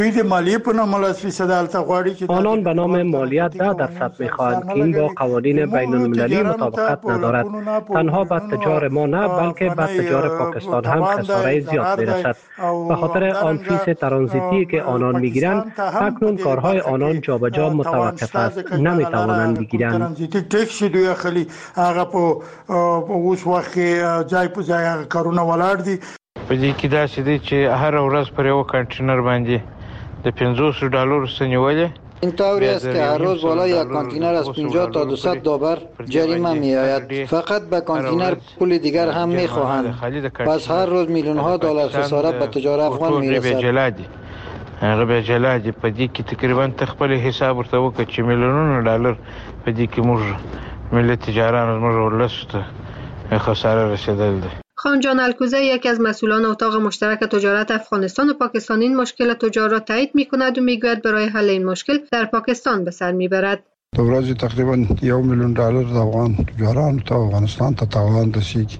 آنان به نام مالیات 10% می‌خواهند که این با قوانین بین المللی مطابقت ندارد. تنها به تجار ما نه بلکه به تجار پاکستان هم خساره زیاد می‌رسد. به خاطر آن فیس ترانزیتی که آنان می‌گیرند اکنون کارهای آنان جابجا متوقف است، نمی‌توانند بگیرند. په دې کې دا چې دی چې هر ورځ پر یو کانټینر باندې د $500 سنیولې. این طوری است که هر روز بالای یک کانتینر از 50 تا 200 دلار جریمه می آید. فقط به کانتینر پول دیگر هم می خواهند. پس هر روز میلیون ها دلار خسارت به تجار افغان می رسد. هغه به جلادي په دې کې تقریبا تخپل حساب ورته وکړي چې میلیونونه ډالر په دې کې موږ ملت تجاران موږ ولسته خساره رسیدل ده. خان جان الکوزه یکی از مسئولان اتاق مشترک تجارت افغانستان و پاکستان این مشکل تجار را تایید می‌کند و می‌گوید برای حل این مشکل در پاکستان به سر می‌برد. در ورځ تقریبا $1 میلیون د افغان تجارانو ته افغانستان ته تاوان رسیږي.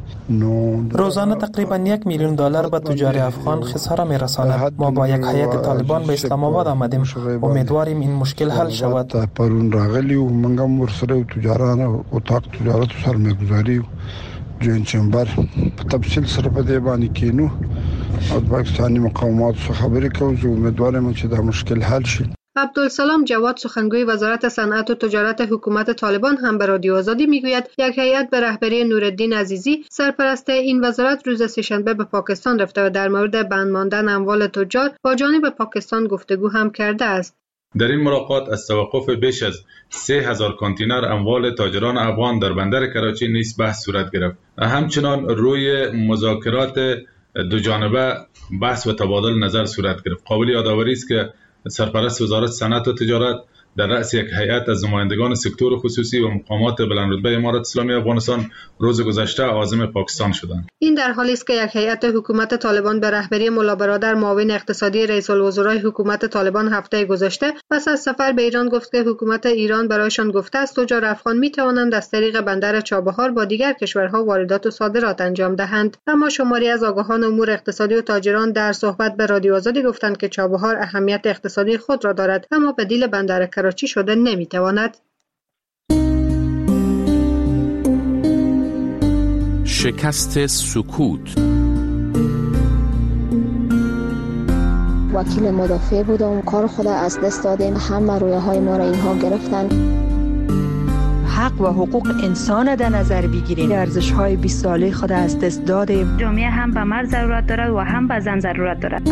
روزانه تقریبا $1 میلیون به تجار افغان خساره می‌رساند. ما با یک هیئت طالبان به اسلام آباد آمدیم. امیدواریم این مشکل حل شود. پرون راغلی و منګم ورسره تجارانو اتاق تجارت سره می‌گذاري جوین چمبر په تفصیل سره په دې باندې کینو او د پاکستاني مقامات څخه خبرې کوو. زه امیدوارم چې دا مشکل حل شي. عبدالسلام جواد سخنگوی وزارت صنعت و تجارت حکومت طالبان هم به رادیو آزادی میگوید یک هیئت به رهبری نورالدین عزیزی سرپرست این وزارت روز سه‌شنبه به پاکستان رفته و در مورد بند ماندن اموال تجار با جانب پاکستان گفتگو هم کرده است. در این ملاقات از توقف بیش از 3000 کانتینر اموال تاجران افغان در بندر کراچی نیز بحث صورت گرفت. همچنان روی مذاکرات دو جانبه بحث و تبادل نظر صورت گرفت. قابل یادآوری است که سرپرست وزارت صنعت و تجارت در رأس یک هیئت از نمایندگان سکتور خصوصی و مقامات بلندرتبه امارات اسلامی افغانستان روز گذشته عازم پاکستان شدند. این در حالی است که یک هیئت حکومت طالبان به رهبری ملا برادر معاون اقتصادی رئیس الوزرای حکومت طالبان هفته گذشته پس از سفر به ایران گفت که حکومت ایران برایشان گفته است تجار افغان می توانند از طریق بندر چابهار با دیگر کشورها واردات و صادرات انجام دهند. اما شماری از آگاهان امور اقتصادی و تاجران در صحبت به رادیو آزادی گفتند که چابهار اهمیت اقتصادی خود را دارد اما بدیل بندر کراچی شده نمیتواند. شکست سکوت. وکیل مدافع بودم، کار خود از دست دادیم، همه رویاهای ما را اینها گرفتن. حق و حقوق انسان در نظر بگیریم. ارزش‌های 20 ساله خود از دست دادیم. جامعه هم به مرد ضرورت دارد و هم به زن ضرورت دارد.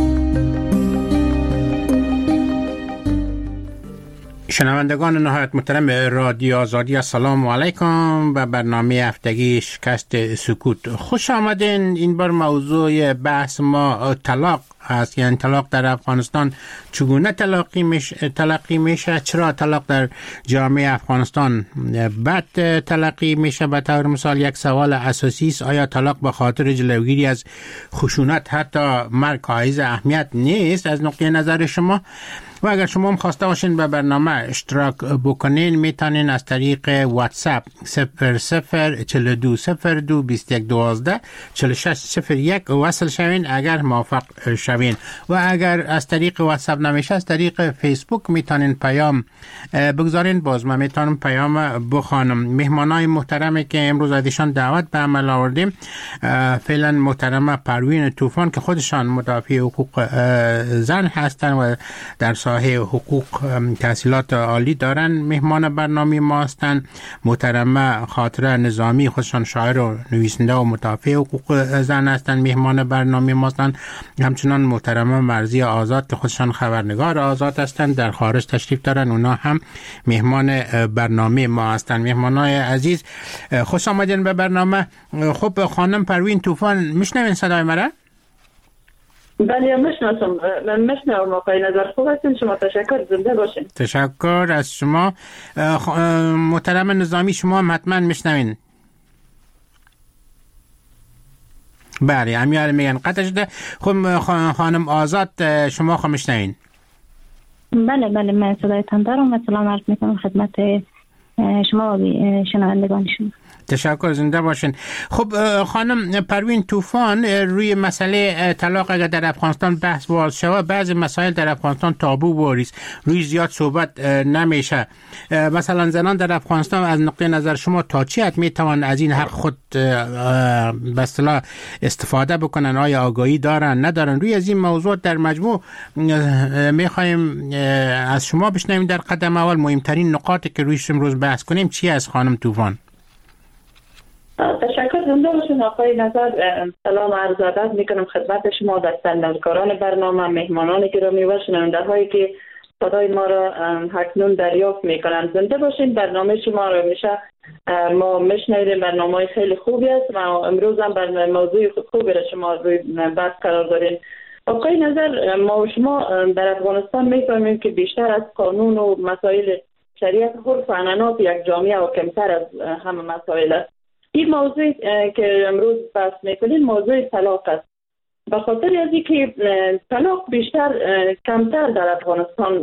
شنوندگان نهایت محترم رادیو آزادی، السلام علیکم. به برنامه هفتگی شکست سکوت خوش آمدین. این بار موضوع بحث ما طلاق هست، یعنی طلاق در افغانستان چگونه تلقی میشه، چرا طلاق در جامعه افغانستان بد تلقی میشه. به طور مثال یک سوال اساسی است، آیا طلاق به خاطر جلوگیری از خشونت حتی مرگ حائز اهمیت نیست از نقطه نظر شما؟ و اگر شما هم خواسته باشین به برنامه اشتراک بکنین میتونین از طریق واتساپ 00420221124601 وصل شوین اگر موافق شوین، و اگر از طریق واتساپ نمیشه از طریق فیسبوک میتونین پیام بگذارین، باز من میتونم پیام بخوانم. مهمانای محترمی که امروز ازشان دعوت به عمل آوردیم فعلا محترمه پروین طوفان که خودشان مدافع حقوق زن هستن و در ساحه حقوق تحصیلات عالی دارن، مهمان برنامه ما هستن. محترمه خاطره نظامی خودشان شاعر و نویسنده و مدافع حقوق زن هستن، مهمان برنامه ما هستن. همچنان محترمه مرزی آزاد که خودشان خبرنگار آزاد هستن، در خارج تشریف دارن، اونا هم مهمان برنامه ما هستن. مهمانای عزیز خوش آمدین به برنامه. خب خانم پروین طوفان میشنوین صدای مرا؟ بله میشناسم، من میشنوم. آقای نظر خوب هستین شما، تشکر، زنده باشین. تشکر از شما. محترم نظامی شما هم حتما میشنوین. بله امیال میگن قطع شده. خب خانم آزاد شما خب میشنوین؟ بله من صدایتان دارم و سلام عرض میکنم خدمت شما و شنوندگان شما. تشکر، زنده باشین. خب خانم پروین طوفان، روی مسئله طلاق اگر در افغانستان بحث باز شود، بعضی مسائل در افغانستان تابو باریست، روی زیاد صحبت نمیشه. مثلا زنان در افغانستان از نقطه نظر شما تا چی حد میتوان از این حق خود به اصطلاح استفاده بکنن؟ آیا آگاهی دارن ندارن؟ روی از این موضوع در مجموع میخوایم از شما بشنویم در قدم اول مهمترین نقاطی که رویش امروز بحث کنیم چی از خانم طوفان؟ تشکر، زنده باشین آقای نظر. سلام عرض ادب میکنم خدمت شما، دستاندرکاران برنامه، مهمانان گرامی و شنونده‌هایی که صدای ما را اکنون دریافت میکنند. زنده باشین. برنامه شما را میشه ما میشنویم، برنامه خیلی خوبی است و امروز هم برنامه موضوع خوبی را شما روی بحث قرار دارین. آقای نظر، ما و شما در افغانستان میفهمیم که بیشتر از قانون و مسائل شریعت عرف و عنعنات یک جامعه حاکم‌تر از همه مسائل است. این موضوع که امروز بحث میکنیم موضوع طلاق است. به خاطر از اینکه طلاق بیشتر کمتر در افغانستان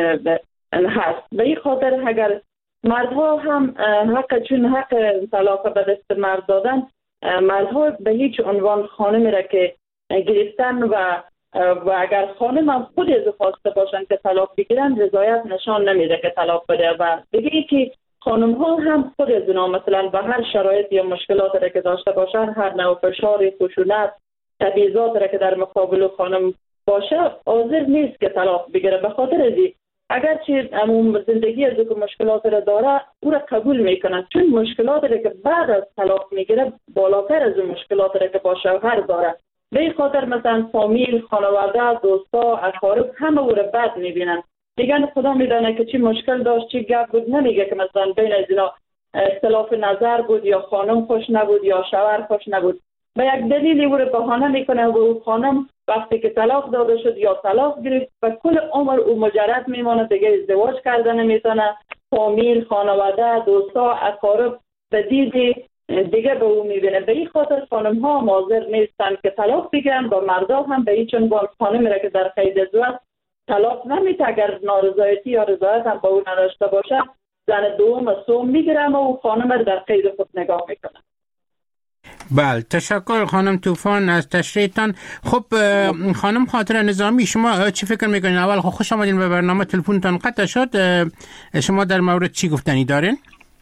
هست، به این خاطر اگر مردها هم چون حق طلاق به دست مرد دادن، مردها به هیچ عنوان خانم را که گرفتن و اگر خانم هم خود از خواسته باشن که طلاق بگیرن، رضایت نشان نمیده که طلاق بده. و دیگه که خانم ها هم خود از اونا مثلا به هر شرایط یا مشکلات را که داشته باشن، هر نوع فشار، خشونت، تبعیضات را که در مقابل خانم باشه، حاضر نیست که طلاق بگیره. به خاطر ازی اگرچه عموم زندگی از که مشکلات را داره، او را قبول میکنه، چون مشکلات را که بعد از طلاق میگیره بالاتر از اون مشکلات را که با شوهر داره. به این خاطر مثلا فامیل، خانواده، دوستا، اقارب همه او را بد میبینن. دیگه خدا میدانه که چی مشکل داشت، چی گپ بود. نمیگه که مثلا بین از اینا اختلاف نظر بود یا خانم خوش نبود یا شوهر خوش نبود. به یک دلیلی او را بهانه میکنه و او خانم وقتی که طلاق داده شد یا طلاق گرفت و کل عمر او مجرد میمونه، دیگه ازدواج کرده نمیتونه. فامیل، خانواده، دوستا، اقارب به دید دیگه به او میبینه. به این خاطر خانم ها حاضر نیستن که طلاق بگیرن و مردا هم به هیچ عنوان خانم را که در قید ازدواج طلاق نمیده اگر نارضایتی یا رضایت هم با او نداشته باشه، زن دوم سوم میگیرن و او خانم را در قید خود نگاه میکنن. بله، تشکر خانم طوفان از تشریحتان. خب خانم خاطر نظامی، شما چی فکر میکنین؟ اول خوش آمدین به برنامه، تلفنتان قطع شد. شما در مورد چی گفتنی دارین؟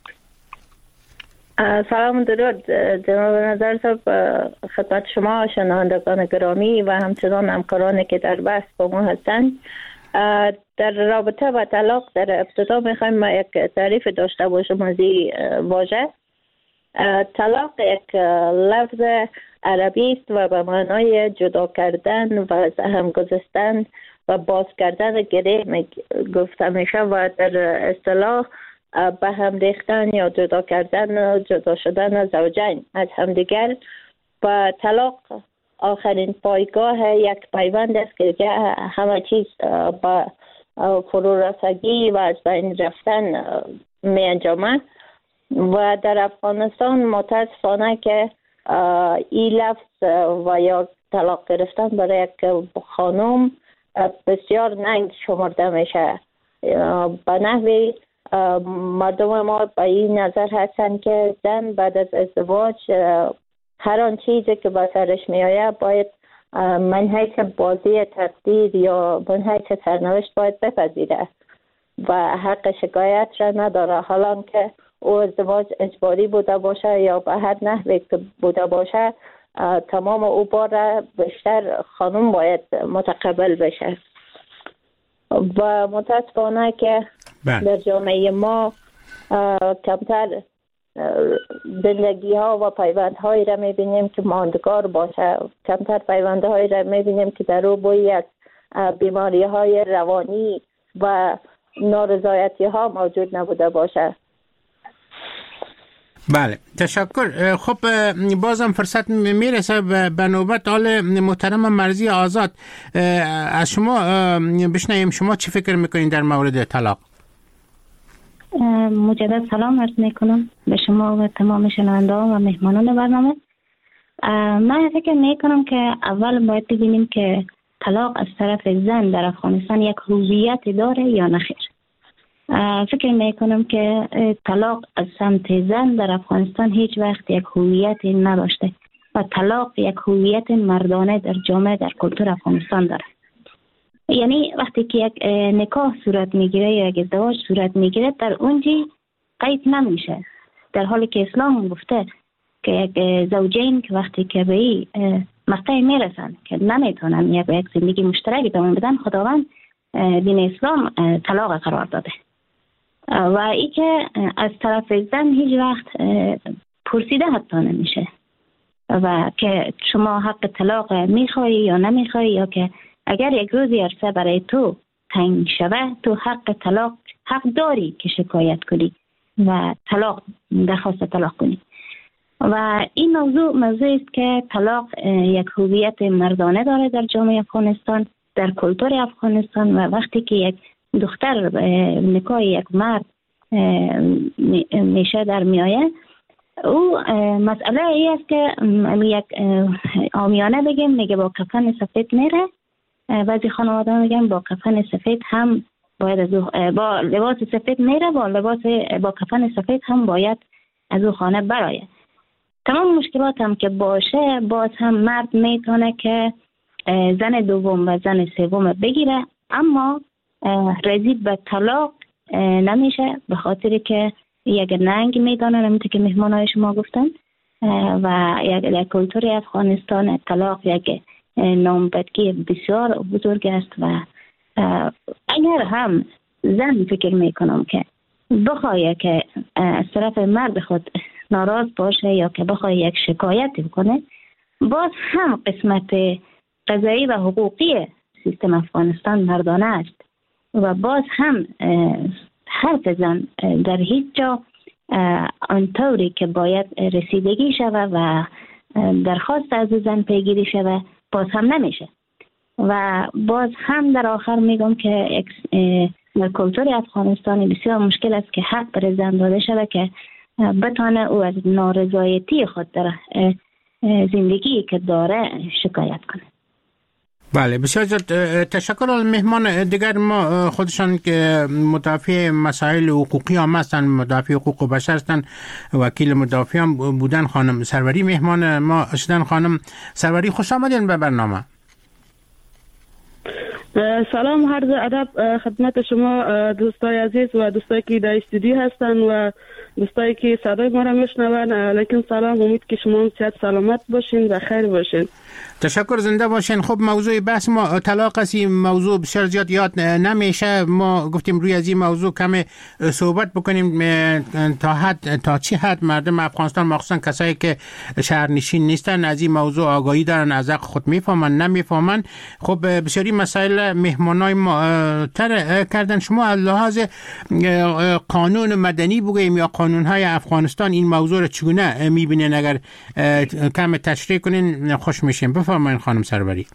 سلام درود جناب نظر صاحب، خدمت شما شنوندگان گرامی و همچنان همکارانی که در بحث با ما هستند. در رابطه با طلاق در ابتدا میخوایم ما یک تعریف داشته باشم از این واژه. طلاق یک لفظ عربی است و به معنای جدا کردن و از هم گذاشتن و باز کردن گره گفته میشه و در اصطلاح به هم ریختن یا جدا کردن، جدا شدن زوجین از همدیگر. و طلاق آخرین پایگاه یک پیوند است که همه چیز با فرو رفتگی و از بین رفتن می انجامد. و در افغانستان متاسفانه که این لفظ و یا طلاق گرفتن برای یک خانم بسیار ننگ شمرده میشه. به نحوی مردم ما به این نظر هستن که زن بعد از ازدواج هر آن چیزی که به سرش میآید باید من حیث بازی تقدیر یا من حیث سرنوشت باید بپذیره و حق شکایت را نداره، حالا که او ازدواج اجباری بوده باشه یا به هر نحوی که بوده باشه، تمام او بار بیشتر خانم باید متقبل بشه. و متاسفانه که در جامعه ما کمتر زندگی ها و پیوند هایی را میبینیم که ماندگار باشه، کمتر پیوند هایی را میبینیم که در او بوی از بیماری های روانی و نارضایتی ها موجود نبوده باشه. بله، تشکر. خب بازم فرصت میرسه به نوبت آل محترم مرزی آزاد. از شما بشنویم شما چی فکر میکنین در مورد طلاق؟ مجدد سلام عرض میکنم به شما و تمام شنونده‌ها و مهمانان برنامه. من فکر میکنم که اول باید ببینیم که طلاق از طرف زن در افغانستان یک هویت داره یا نخیر. فکر میکنم که طلاق از سمت زن در افغانستان هیچ وقت یک هویت نداشته و طلاق یک هویت مردانه در جامعه در کلتور افغانستان داره. یعنی وقتی که یک نکاح صورت میگیره یا یک ازدواج صورت میگیره در اونجی قید نمیشه، در حالی که اسلام گفته که یک زوجین که وقتی که به این مقطع میرسن که نمیتونن یک زندگی مشترک ادامه بدن، خداوند دین اسلام طلاق قرار داده و ای که از طرف زن هیچ وقت پرسیده حتی نمیشه و که شما حق طلاق میخوای یا نمیخوای، یا که اگر یک روزی عرصه برای تو تنگ شوه تو حق طلاق حق داری که شکایت کنی و درخواست طلاق کنی. و این موضوع است که طلاق یک هویت مردانه داره در جامعه افغانستان، در کلتور افغانستان. و وقتی که یک دختر نکاح یک مرد میشه در میایه، او مسئله ای است که یک عامیانه بگیم میگه با کفن سفید میره، بعضی خانواده میگن با کفن سفید هم باید با لباس سفید میره، با کفن سفید هم باید از او خانه برایه. تمام مشکلات هم که باشه باز هم مرد میتونه که زن دوم و زن سوم بگیره، اما رسید به طلاق نمیشه، به خاطر که یک ننگ میدانه، نمیشه که مهمانای شما گفتن. و یک کلتور افغانستان طلاق یک نامبدگی بسیار بزرگ است و اگر هم زن فکر میکنم که بخواه که از طرف مرد خود ناراض باشه یا که بخواه یک شکایت بکنه، باز هم قسمت قضایی و حقوقی سیستم افغانستان مردانه است و باز هم حرف زن در هیچ جا آنطوری که باید رسیدگی شود و درخواست از زن پیگیری شود باز هم نمیشه. و باز هم در آخر میگم که در کلتور افغانستانی بسیار مشکل است که حق بر زن داده شده که بتانه او از نارضایتی خود در زندگی که داره شکایت کنه. بله، بسیار تشکر از مهمان دیگر ما. خودشان که مدافع مسائل حقوقی هم هستند، مدافع حقوق بشر هستند، وکیل مدافع هم بودن خانم سروری مهمان ما شدن. خانم سروری خوش آمدین به برنامه. سلام، عرض ادب خدمت شما دوستای عزیز و دوستایی که در استودیو هستن و دوستایی که صدای ما را میشنون. علیکم سلام، امید که شما صحت سلامت باشین و خیر باشین. تشکر، زنده باشین. خب موضوع بحث ما طلاق است. این موضوع بسیار زیاد یاد نمیشه. ما گفتیم روی از این موضوع کم صحبت بکنیم تا چی حد مردم افغانستان مخصوصا کسایی که شهرنشین نیستن از این موضوع آگاهی دارن، از حق خود میفهمن نمیفهمن. خب بسیاری مسائل مهمانای ما تر کردن. شما از لحاظ قانون مدنی بگویم یا قانونهای افغانستان این موضوع رو چگونه میبینین؟ اگر کم تشریح کنین خوش میشیم. بفرمایید خانم سروری.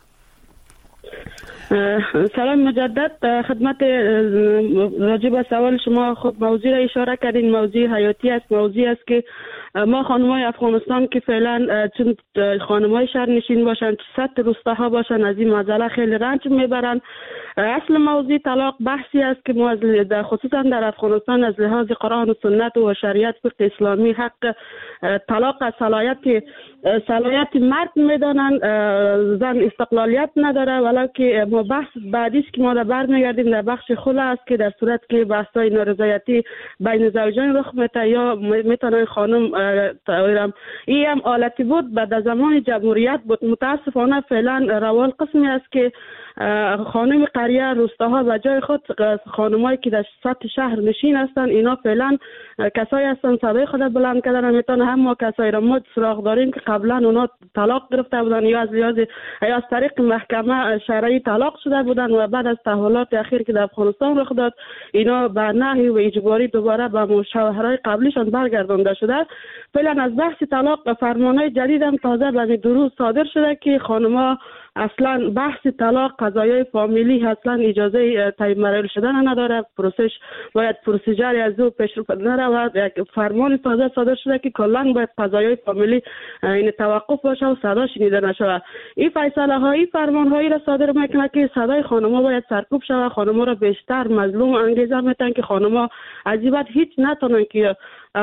سلام مجدد خدمت. راجع به سوال شما خب موضوع را اشاره کردین، موضوع حیاتی است، موضوع است که ما خانمای افغانستان که فعلا چون خانمای شهرنشین باشن، سطح روستاها باشن، از این مسئله خیلی رنج میبرن. اصل موضوع طلاق بحثی است که ما خصوصا در افغانستان از لحاظ قرآن و سنت و شریعت فقه اسلامی حق طلاق از صلاحیت مرد میدانن، زن استقلالیت نداره. ولکه ما بحث بعدی است که ما را برمیگردیم در بخش خلا است که در صورت که بحث‌های نارضایتی بین زوجین رخ میده یا میتونه خانم این هم حالتی بود بعد از زمان جمهوریت بود. متاسفانه فعلا روال قسمی است که خانم قریه روستاها و جای خود خانمایی که در سطح شهر نشین هستن، اینا فعلا کسایی هستن صدای خود بلند کردن. میتونه هم ما کسایی را ما سراغ داریم که قبلا اونا طلاق گرفته بودن یا از طریق محکمه شرعی طلاق شده بودن و بعد از تحولات اخیر که در افغانستان رخ داد اینا به نحوی و اجباری دوباره به شوهرای قبلیشان برگردانده شده. فعلا از بحث طلاق فرمانهای جدید هم تازه به دو روز صادر شده که خانم‌ها اصلا بحث طلاق قضایای فامیلی اصلا اجازه طی مراحل شدن نداره. پروسش باید پروسیجری از او پیش رو نرود. یک فرمان تازه صادر شده که کلا باید قضایای فامیلی این توقف باشه و صدا شنیده نشود. این فیصله هایی فرمان هایی را صادر میکنه که صدای خانم‌ها باید سرکوب شود. خانم‌ها را بیشتر مظلوم انگیزه میتن که خانم‌ها عجیبت هیچ نتونن که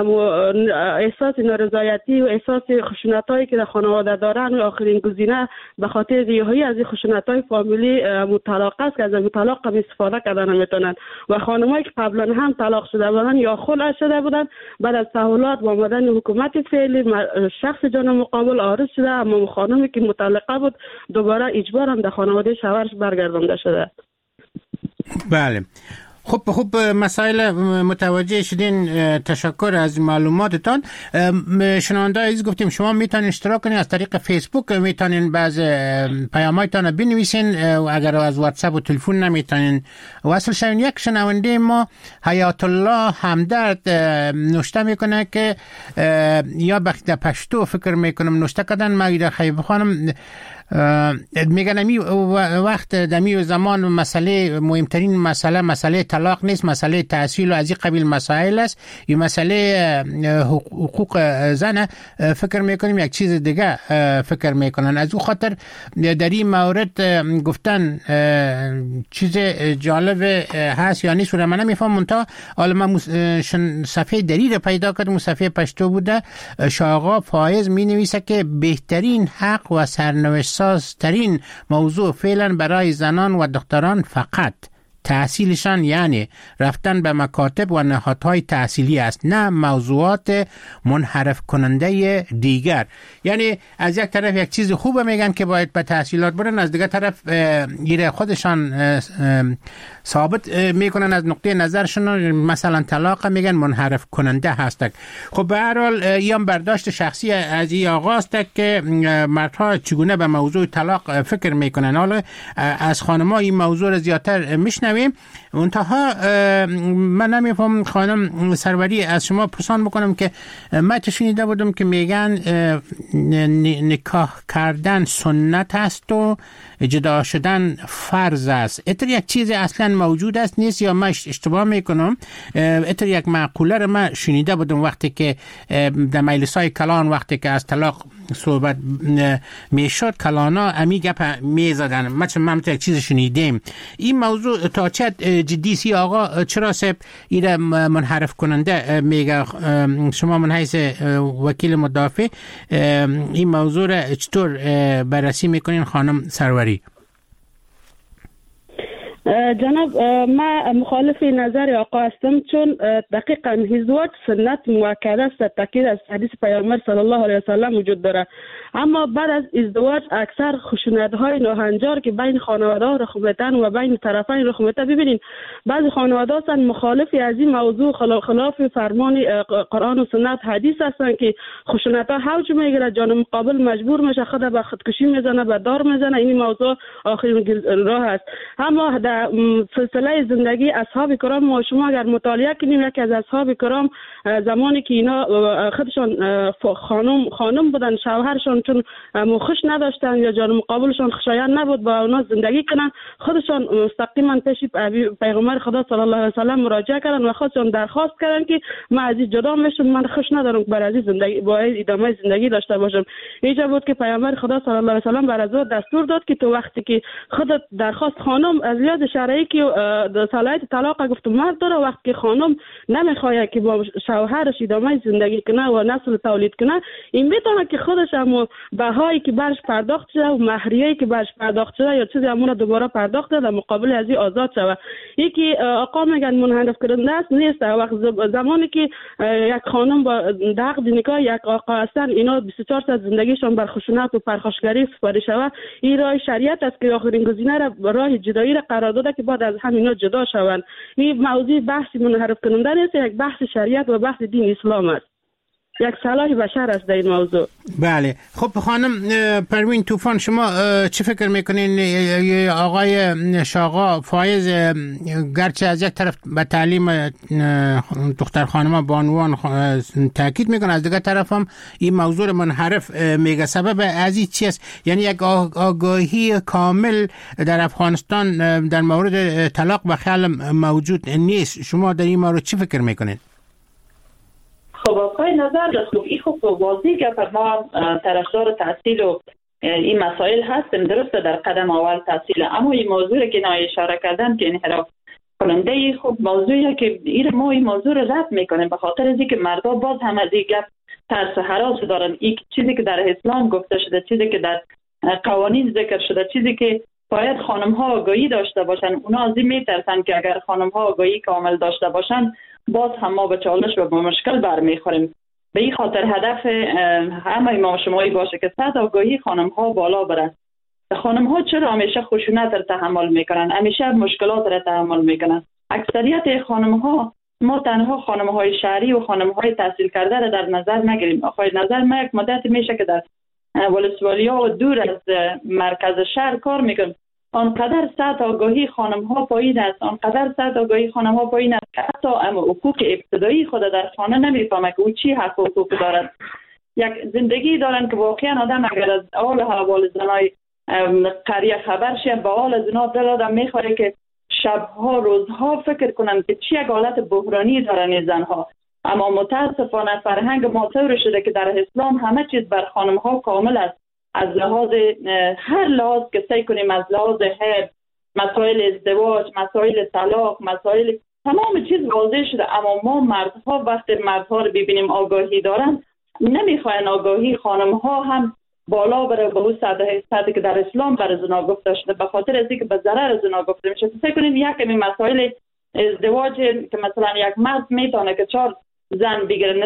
احساس نارضایتی و احساس خشونتایی که در خانواده دارن و آخرین گزینه به خاطر ریاهی از این خشونتای فامیلی طلاق است که از طلاق هم استفاده کردن نمیتونن. و خانمایی که قبلا هم طلاق شده بودن یا خلع شده بودن بعد از تحولات و آمدن حکومت فعلی شخص جان مقابل عارض شده، اما خانمی که مطلقه بود دوباره اجباراً در خانواده شوهرش برگردانده شده. بله. خب مسائل متوجه شدین. تشکر از معلوماتتان. شنونده عزیز گفتیم شما میتونین اشتراک کنین از طریق فیسبوک، میتونین بعض پیامایتان بنویسین و اگر از واتساپ و تلفن نمیتونین وصل شوین. یک شنونده ما حیات الله همدرد نوشته میکنه که یا بخت پشتو فکر میکنم نوشته کردن ما خیلی بخوانم میگن امی وقت دمی زمان مسئله مهمترین مسئله طلاق نیست، مسئله تحصیل و از این قبیل مسائل است. این مسئله حقوق زن فکر میکنیم یک چیز دیگه فکر میکنن. از او خاطر در این مورد گفتن چیز جالب هست یا نیست و من نمیفهم. منتها حالا من صفحه دلیل پیدا کردم، صفحه پشتو بوده. شاقا فایز می نویسه که بهترین حق و سرنوشت سازترین موضوع فعلا برای زنان و دختران فقط تحصیلشان یعنی رفتن به مکاتب و نهادهای تحصیلی است، نه موضوعات منحرف کننده دیگر. یعنی از یک طرف یک چیز خوبه میگن که باید به تحصیلات برن، از دیگر طرف ایره خودشان ثابت میکنن از نقطه نظرشون مثلا طلاق میگن منحرف کننده هست. خب به هر حال ایام برداشت شخصی از این آغاست که مردها چگونه به موضوع طلاق فکر میکنن. حالا از خانم‌ها این موضوع را زیادتر میشنویم. منتها من نمیفهم خانم سروری از شما پرسان بکنم که من شنیده بودم که میگن نکاح کردن سنت است و جدا شدن فرض است. اتر یک چیز اصلا موجود است نیست یا من اشتباه میکنم؟ اتر یک معقوله رو من شنیده بودم وقتی که در مجلس‌های کلان وقتی که از طلاق صحبت میشد کلانا امی گپ میزدن. من یک چیز شنیدم. این موضوع تا چه جدی سی آقا چرا سب ایره منحرف کننده میگه؟ شما من حیث وکیل مدافع این موضوع را چطور بررسی میکنین خانم سروری؟ جناب ما مخالف نظر آقا هستم، چون دقیقاً ازدواج سنت مؤکد است، تاکید از حدیث پیامبر صلی الله علیه و سلم وجود داره. اما بعد از ازدواج اکثر خشونت‌های ناهنجار که بین خانواده‌ها رخ میدن و بین طرفین رخ میده، ببینید بعضی خانواده‌ها هستن مخالف از این موضوع، خلاف فرمان قرآن و سنت حدیث هستن که خشونت‌ها حوج میگیره، جان مقابل مجبور میشه خود به خودکشی میزنه، به دار میزنه. این موضوع آخرین راه است. اما در سلسله زندگی اصحاب کرام ما شما اگر مطالعه کنیم، یکی از اصحاب کرام زمانی که اینا خودشان خانم بودن، شوهرشان چون خوش نداشتن یا جان مقابلشان خوشایند نبود با اونا زندگی کنن، خودشان مستقیما پیش پیغمبر خدا صلی الله علیه و سلم مراجعه کردن و خودشان درخواست کردن که من از این جدا میشم، من خوش ندارم که برای زندگی با ادامه زندگی داشته باشم. اینجا بود که پیغمبر خدا صلی الله علیه و سلم بر از دستور داد که تو وقتی که خودت درخواست خانم از لیاز شرعی که صلاحیت طلاق گفت مرد داره، وقتی که خانم نمیخواد که با شوهرش ادامه زندگی کنه و نسل تولید کنه، این میتونه که خودش هم بهایی که برش پرداخت شده و مهریه‌ای که برش پرداخت شده یا چیزی همون دوباره پرداخت در مقابل از این آزاد شود. یکی آقا میگن منحرف کننده است نیست. وقت زمانی که یک خانم با عقد نکاح یک آقا هستن، اینا 24 ساعت زندگیشون بر خشونت و پرخاشگری سپاری شود، این راه شریعت است که آخرین گزینه را راه جدایی را قرار داده که بعد از همینا جدا شوند. این موضوع بحث منحرف کننده نیست، یک بحث شریعت و بحث دین اسلام است. یک صلاح بشر است در این موضوع. بله. خب خانم پروین طوفان، شما چه فکر میکنین آقای شاقا فایز گرچه از یک طرف به تعلیم دختر خانم بانوان تاکید میکنه، از دیگر طرف هم این موضوع منحرف میگه. سبب از این چی است؟ یعنی یک آگاهی کامل در افغانستان در مورد طلاق به خیال موجود نیست. شما در این مورد چی فکر میکنین؟ خب آقای نظر خوب این خوب واضحه که ما طرفدار تحصیل و این مسائل هستیم، درسته در قدم اول تحصیل، اما این موضوعی که اشاره کردن که انحراف کننده خوب موضوعیه که ما این موضوع رو رد میکنیم، به خاطر از اینکه مردا باز هم از این گپ ترس و هراس دارن. این چیزی که در اسلام گفته شده، چیزی که در قوانین ذکر شده، چیزی که باید خانم ها آگاهی داشته باشن، اونا از این میترسن که اگر خانم ها آگاهی کامل داشته باشن باز هم ما به چالش و به مشکل برمیخوریم. به این خاطر هدف همه ما شمایی باشه که سطح آگاهی خانم ها بالا بره. خانم ها چرا همیشه خشونت را تحمل میکنن، همیشه مشکلات را تحمل میکنن؟ اکثریت خانم ها، ما تنها خانم های شهری و خانم های تحصیل کرده را در نظر نگیریم. آخوی نظر ما یک مدت میشه که در ولسوالی‌ها و دور از مرکز شهر کار میکنم، آنقدر سطح آگاهی خانم ها پایین است، آنقدر سطح آگاهی خانم ها پایین است که حتی حقوق ابتدایی خود در خانه نمیفهمه که او چی حق و حقوق دارد. یک زندگی دارن که واقعا آدم اگر از حال احوال زنای قریه خبر شه، به حال زنا دل آدم میخوره که شبها روزها فکر کنن که چی یک حالت بحرانی دارن این زنها. اما متاسفانه فرهنگ ما طور شده که در اسلام همه چیز بر خانم ها کامل است، از لحاظ هر لحاظ که سعی کنیم، از لحاظ حیض، مسائل ازدواج، مسائل طلاق، مسائل تمام چیز واضح شده. اما ما مردها وقتی مردها رو ببینیم آگاهی دارن، نمیخواین آگاهی خانم ها هم بالا بره به اون سطحی که در اسلام بر زنا گفته شده، به خاطر از اینکه به ضرر زنا گفته میشه. فکر کنید یک مسائل ازدواج که مثلا یک مرد میتونه که 4 زن بگیره،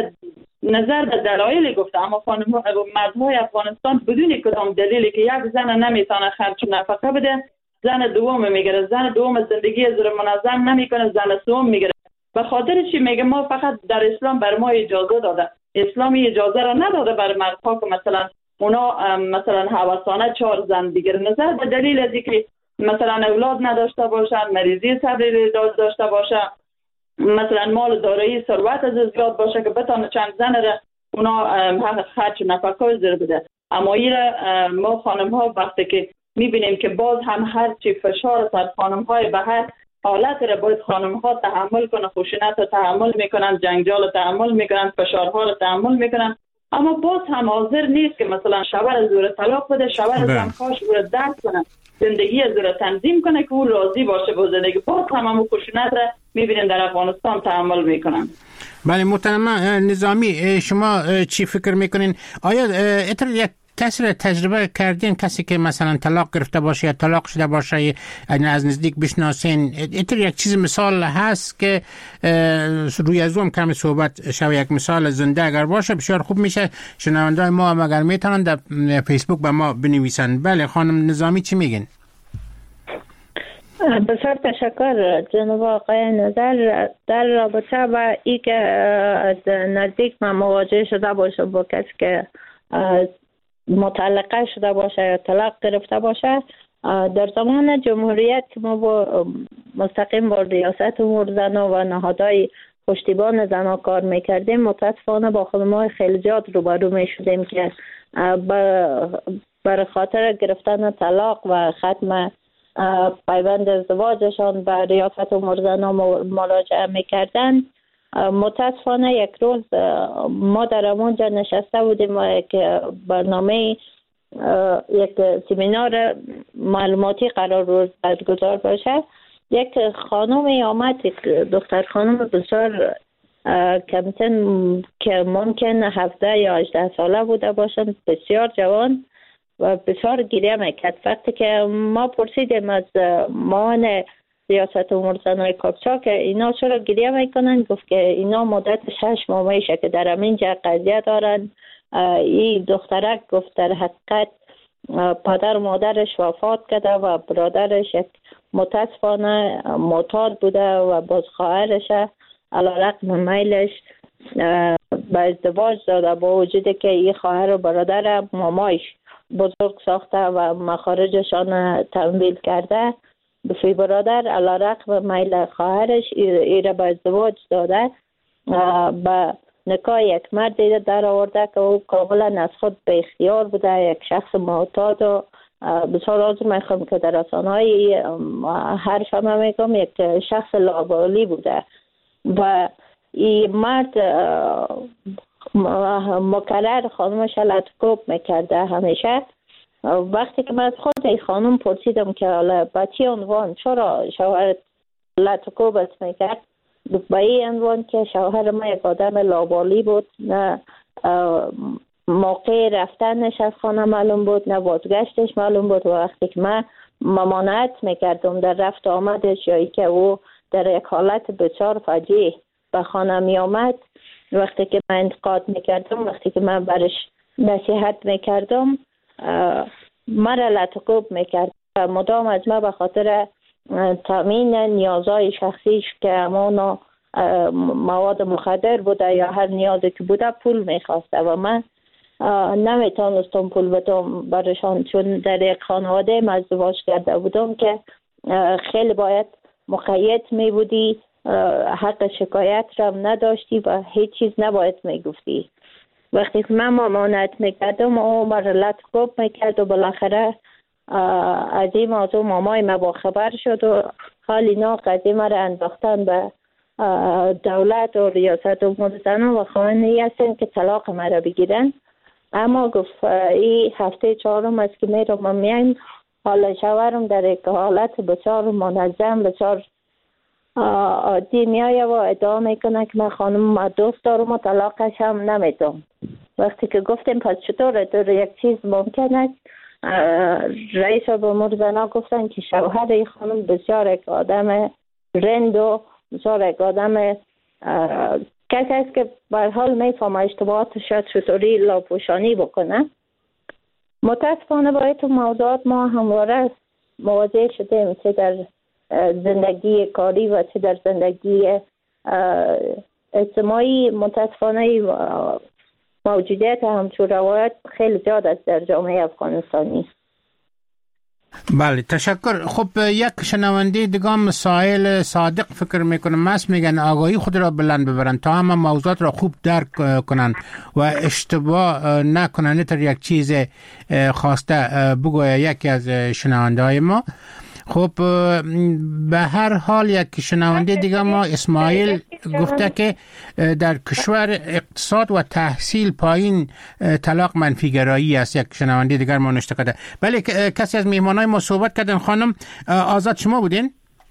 نظر به دلایل گفته، اما مردهای افغانستان بدون کدام دلیلی که یک زن نمیتونه خرج و نفقه بده، زن دوم میگیره، زن دوم زندگی زیر منظم نمیکنه، زن سوم میگیره. به خاطر چی میگه؟ ما فقط در اسلام بر ما اجازه داده، اسلامی اجازه را نداده بر مردها که مثلا اونا مثلا هوسانه 4 زن بگیره، نظر به دلیل از اینکه مثلا اولاد نداشته باشن، مریضی صدری داشته باشه، مثلا مال دارایی ثروت از زیاد باشه که بتونه چند زن را اونا خرج و نفقه زیر بده. اما این ما خانم ها وقتی که میبینیم که باز هم هر چی فشار سر خانم های به هر حالت را باید خانم ها تحمل کنه، خشونت را تحمل میکنن، جنجال را تحمل میکنن، فشارها را تحمل میکنن، اما باز هم حاضر نیست که مثلا شوهر از او طلاق بده، شوهر زنخواش او را درک کنه، زندگی از را تنظیم کنه که او راضی باشه با زندگی. باز هم خشونت را میبینیم در افغانستان تحمل میکنن. بله محترم نظامی، شما چی فکر میکنین؟ آیا یک کسی را تجربه کردین، کسی که مثلا طلاق گرفته باشه یا طلاق شده باشه از نزدیک بشناسین؟ اینطور یک چیز مثال هست که روی از اون کمی صحبت شوه، یک مثال زنده اگر باشه بسیار خوب میشه. شنونده‌های ما هم اگر میتونن در فیسبوک به ما بنویسن. بله خانم نظامی چی میگین؟ بسیار تشکر جناب آقای نظر. در رابطه با ای که از نزدیک من مواجه شده باشه با کسی که مطلقه شده باشه یا طلاق گرفته باشه، در زمان جمهوریت که ما با مستقیم با ریاست امور زنان و نهادهای پشتیبان زنان کار میکردیم، متاسفانه با خانم‌های خیلی زیاد روبرو میشدیم که بر خاطر گرفتن طلاق و ختم پیوند ازدواجشان به ریاست امور زنان مراجعه میکردن. متاسفانه یک روز ما در همونجا نشسته بودیم و یک برنامه، یک سمینار معلوماتی قرار روز برگزار باشه. یک خانومی آمد، یک دختر خانم بسیار کمسن که ممکن 17 یا 18 ساله بوده باشند، بسیار جوان و بسیار گریه میکرد. وقتی که ما پرسیدیم از معاون ریاست امور زنان کاپچا که اینا چرا گریه میکنن، گفت که اینا مدت 6 ماه میشه که در همینجا قضیه دارن. این دخترک گفت در حقیقت پدر و مادرش وفات کرده و برادرش یک متاسفانه معتاد بوده و باز خواهرش علیرغم میلش به ازدواج داده، با وجودی که این خواهر و برادر مامایش بزرگ ساخته و مخارجشان تمویل کرده، بسوی برادر علیرغم میل خواهرش ایره به ازدواج داده، به نکاح یک مرد در آورده که او کاملا از خود به اختیار بوده، یک شخص معتاد و بسیار عذر میخوام که در رسانه‌های حرفم میگم یک شخص لابالی بوده و این مرد مکرر خانمش لطکوب میکرده همیشه. وقتی که من از خود این خانم پرسیدم که حالا با چی عنوان چرا شوهر لطکوبت میکرد، به این عنوان که شوهر ما یک آدم لابالی بود، نه موقع رفتنش از خانه معلوم بود نه بازگشتش معلوم بود و وقتی که من ممانعت میکردم در رفت آمدش یا ای که او در یک حالت بسیار فجیع به خانه می آمد، وقتی که من انتقاد میکردم، وقتی که من برش نصیحت میکردم، مرا لطکوب میکرد و مدام از من به خاطر تامین نیازهای شخصیش که همون مواد مخدر بوده یا هر نیازی که بوده پول میخواسته و من نمیتونستم پول بدم برشان، چون در یک خانواده ازدواج کرده بودم که خیلی باید مقید می بودی، حق شکایت را نداشتی و هیچ چیز نباید میگفتی. وقتی که من ممانعت میکردم او مرا لطکوب میکرد و بالاخره از این موضوع مامای ما با خبر شد و حال اینا قضیه مرا انداختن به دولت و ریاست امور زنان و خواهانی هستن که طلاق مرا بگیرن. اما گفت این هفته 4 است که میرم میایم، حالا شوهرم در یک حالت بسیار منظم بسیار عادی میایه و ادعا میکنه که من خانم دوست دارم و طلاقش هم نمیدم. وقتی که گفتیم پس چطوره در یک چیز ممکن است، رئیس امور زنان گفتن که شوهر این خانم بسیار یک آدم رند و بسیار یک آدم کسی است که به هر حال میفهمه اشتباهاتش چطوری لاپوشانی بکنه. متاسفانه با این موضوعات ما همواره مواجه شدیم، چه در زندگی کاری و چه در زندگی اجتماعی. متاسفانه موجودیت همچون روایت خیلی زیاد است در جامعه افغانستانی. بله تشکر. خب یک شنونده دیگه سائل صادق فکر میکنم ماست میگن آگاهی خود را بلند ببرن تا همه موضوعات را خوب درک کنن و اشتباه نکنن تا یک چیز خواسته بگوید یکی از شنونده های ما. خب به هر حال یک شنونده دیگه ما اسماعیل گفته که در کشور اقتصاد و تحصیل پایین طلاق منفی گرایی است. یک شنونده دیگر ما نوشته کرده. بله کسی از میهمانای ما صحبت کردن. خانم آزاد شما بودین؟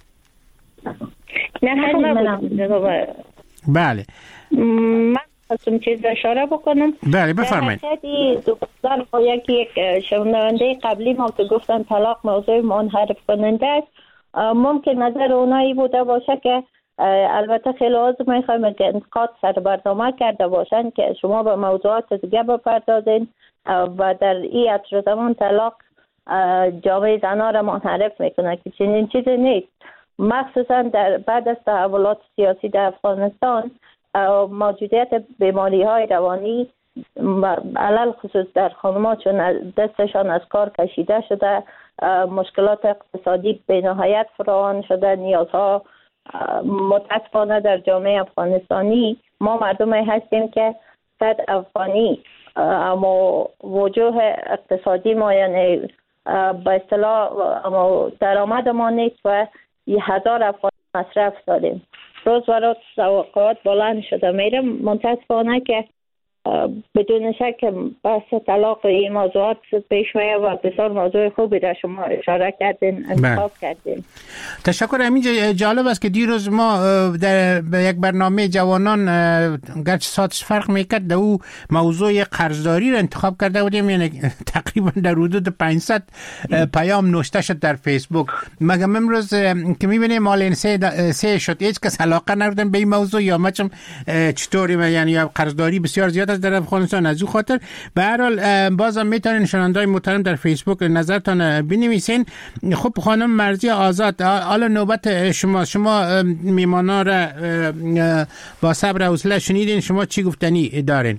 نه بله من خواستم چیز اشاره بکنم. بله بفرمایید. دوستان با یک شنونده قبلی ما که گفتن طلاق موضوع منحرف کننده است، ممکن نظر اونایی بوده باشه که البته خیلی عذر میخوایم که انتقاد سر برنامه کرده باشن که شما به موضوعات دیگه بپردازین و در این عصر زمان طلاق جامعه زنها را منحرف میکنه که چنین چیزی نیست. مخصوصا در بعد از تحولات سیاسی در افغانستان موجودیت بیماری های روانی علل خصوص در خانم‌ها چون دستشان از کار کشیده شده، مشکلات اقتصادی به نهایت فراوان شده، نیازها متاسفانه در جامعه افغانستانی ما مردمی هستیم که 100 افغانی اما وجوه اقتصادی ما یعنی به اصطلاح درآمد ما نیست و 1000 افغانی مصرف داریم. روز و روز توقعات بلند شده میره. متاسفانه که بدون شک بحث طلاق این موضوعات پیش میاد و بسیار موضوع خوبی را شما اشاره کردین انتخاب کردین. تشکر. همینجا جالب است که دیروز ما در یک برنامه جوانان گرچه ساعتش فرق میکرد در او موضوع قرضداری را انتخاب کرده بودیم، یعنی تقریبا در حدود 500 پیام نوشته شد در فیسبوک. مگم امروز که میبینیم مال سه شد هیچ کس علاقه ندارن به این موضوع یا مچم چطوری یعنی قرضداری بسیار زیاد است در افغانستان. از او خاطر به هر حال بازم میتونین شنوندای محترم در فیسبوک نظرتان بنویسین. خب خانم مرضیه آزاد، حالا نوبت شما میمانا را با صبر و حوصله شنیدین، شما چی گفتنی دارین؟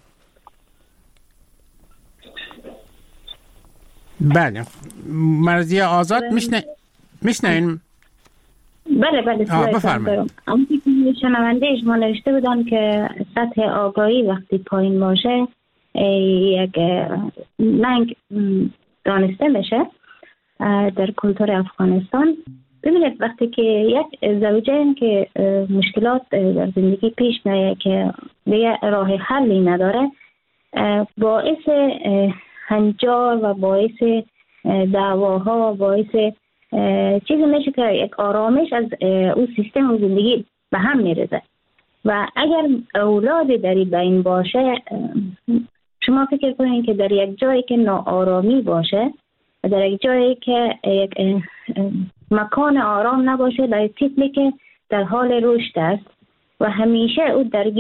بله مرضیه آزاد میشنین؟ بله بفرمایید. شنونده شما نوشته بودن که سطح آگاهی وقتی پایین باشه یک ننگ دانسته میشه در کلتور افغانستان. ببینید وقتی که یک زوجین که مشکلات در زندگی پیش میاد که دیگه راه حلی نداره، باعث هنجار و باعث دعواها، باعث چیزی میشه که یک آرامش از اون سیستم و زندگی به هم میرزه. و اگر اولاد در بین باشه، شما فکر کنید که در یک جایی که ناآرامی باشه، در یک جایی که یک مکان آرام نباشه، در طفلی که در حال رشد است و همیشه او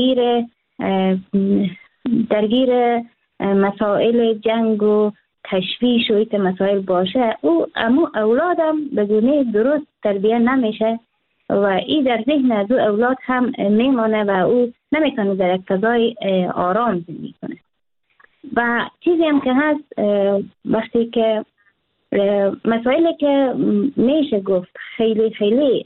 درگیر مسائل جنگ و تشویش و ایت مسائل باشه، او امو اولادم به گونه درست تربیه نمیشه و این در ذهن از او اولاد هم میمانه و او نمیتونه در یک فضای آرام زندگی کنه. و چیزی هم که هست، وقتی که مسائلی که میشه گفت خیلی خیلی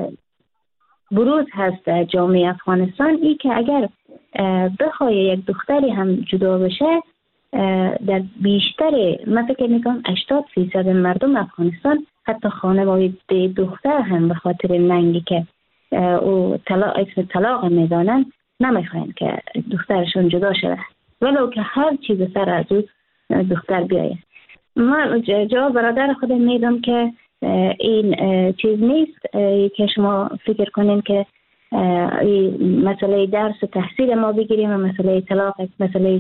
بروز هست در جامعه افغانستان، ای که اگر بخواه یک دختری هم جدا بشه، در بیشتر من فکر میکنم 80% مردم افغانستان حتی خانواده دختر هم به خاطر ننگی که او اسم طلاق میدانن نمیخواین که دخترشون جدا شده، ولو که هر چیز سر از او دختر بیایه. ما جواب برادر خودم میدم که این چیز نیست که شما فکر کنین که مسئله درس و تحصیل ما بگیریم و مسئله طلاق مسئله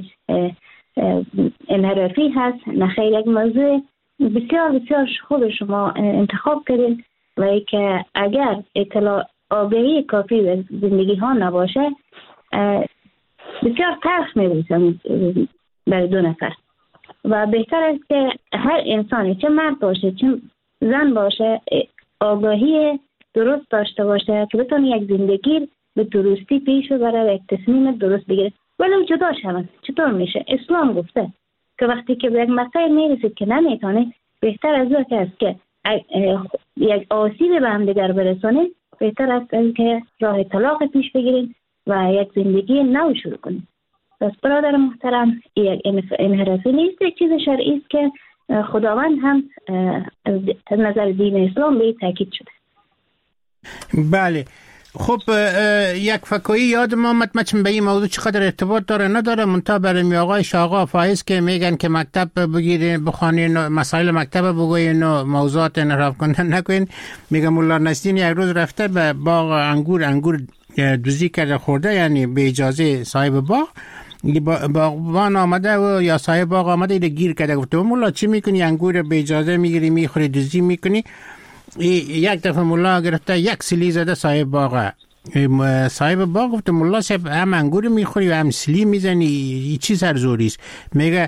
انحرافی هست. نخیر، یک موضوع بسیار بسیار خوب شما انتخاب کردین و ای که اگر آگاهی کافی به زندگی ها نباشه بسیار تلخ می‌برسه برای دو نفر. و بهتر است که هر انسانی، چه مرد باشه چه زن باشه، آگاهی درست داشته باشه که بتونه یک زندگی به درستی پیش ببره و یک تصمیم درست بگیره ولو جدا شود. چطور میشه؟ اسلام گفته که وقتی که به یک مقطعی میرسید که نمیتونه، بهتر از او است که یک آسیب به هم دیگر برسونه، بهتر است که راه طلاق پیش بگیرید و یک زندگی نو شروع کنید. پس برادر محترم، یک انحرافی نیست، یک چیز شرعی است که خداوند هم از نظر دین اسلام به تاکید شده. بله. خب یک فکایی یاد ما متمچم به این موضوع چقدر ارتباط داره نداره، منتها برای آقای شاقا فایز که میگن که مکتب بگیرین بخوانین، مسائل مکتب بگوین و موضوعات انحراف کردن نکنین. میگم مولا نصیرین یک روز رفته به باغ انگور دوزی کرده خورده، یعنی به اجازه صاحب باغ. باغبان آمده و یا صاحب باغ آمده ایده گیر کرده، گفته مولا چی میکنی؟ انگور به اجازه میگیری میخوری دوزی میکنی؟ یک دفعه مولا گرفته یک سیلی زده صاحب باغ. صاحب باغ گفته مولا صاحب هم انگور میخوری و هم سیلی میزنی، این چی سرزوری است؟ میگه